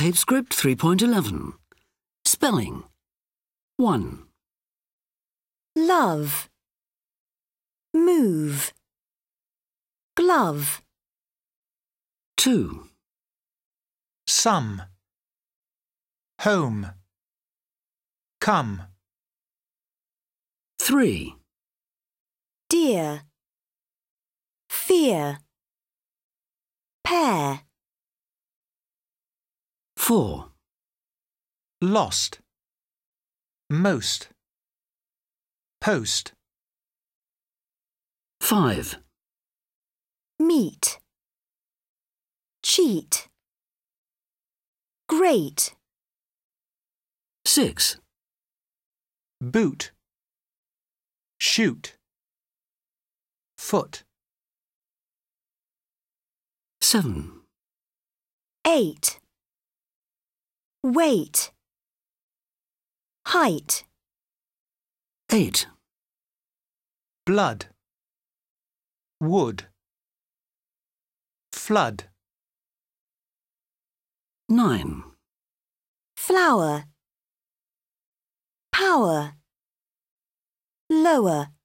Tape Script 3.11. Spelling. 1, love, move, glove, 2, some, home, come, 3, dear, fear, pair, 4, lost, most, post, 5, meet, cheat, great, 6, boot, shoot, foot, 7, 8, weight, height, 8, blood, wood, flood, 9, flower, power, lower.